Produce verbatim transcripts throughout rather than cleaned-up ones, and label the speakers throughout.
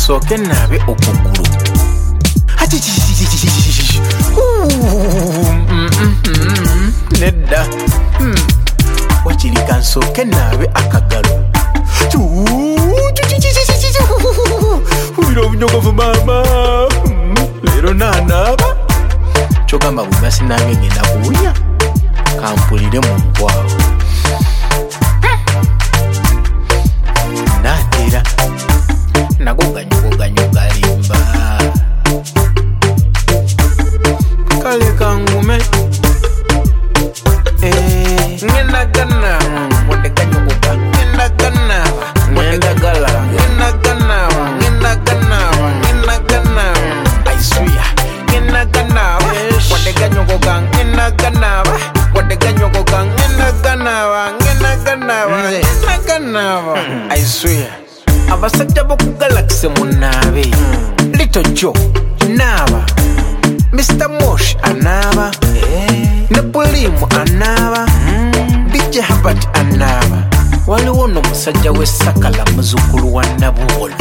Speaker 1: kansooke naabe okugulu. Nedda wakiri kansooke naabe akagalo. Wira obunyogovu maama leero naanaaba kyogamba bwemba sinaabe ngenda kuwunya kampulire mu nkwawo. Naatera nago ganyugoganyoga limba kale kangume ngenda ganaaba wadde ganyogoga ngenda ganaaba ngenda gala ngenda ganaaba ngenda ganaaba ngenda ganaaba aisuya ngenda ganaaba wadde ganyogoga ngenda ganaaba wadde ganyogoga ngenda ganaaba ngenda ganaaba ngenda ganaaba aisuya. Abasajja b'oku Galaxy munaabe. Little Joe naaba, Mister Mosh anaaba, ne Pulimu anaaba, D J Herbert anaaba. Waliwo n'omusajja w'e Sakala muzzukulu wa Nabuwolo.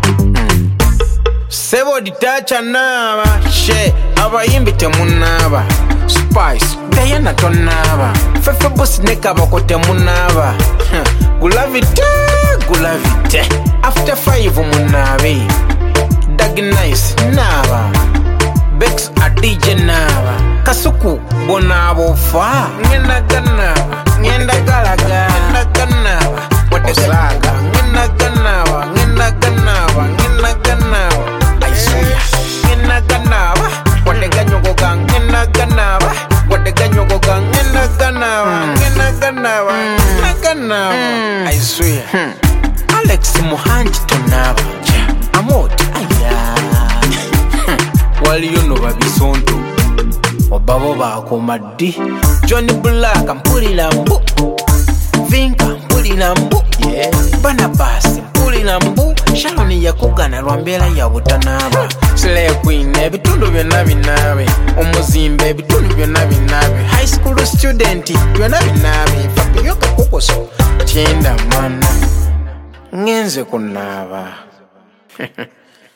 Speaker 1: Sebo Ditacha anaaba, she abayimbi temunaaba. Spice Diana tonaaba, Fefe Boss ne Kabako temunaaba. Gulavite gulavite after five munaabe. Dag Nice naaba, Bex a D J naaba, Kasuku bonaabo fa ngenda ganaaba ngenda galaga ngenda ganaaba wadde galaga ngenda ganaaba ngenda ganaaba ngenda ganaaba aisuya ngenda ganaaba wadde ganyogoga ngenda ganaaba wadde ganyogoga ngenda ganaaba ngenda ganaaba ngenda ganaaba aisuya. Alex Muhanji tonaaba Amot aya waliyo no babisonto obabo bakoma ddi. Johnny Black mpulira mbu, Vinka mpulira mbu, Barnabas mpulira mbu, Sharon yakugana lwa mbeera ya butanaaba. Slay Queen ebitundu byonna binaabe, omuzimbe ebitundu byonna binaabe, high school student byonna binaabe. Fabio Kakokoso tyenda mana ngenze kunaaba.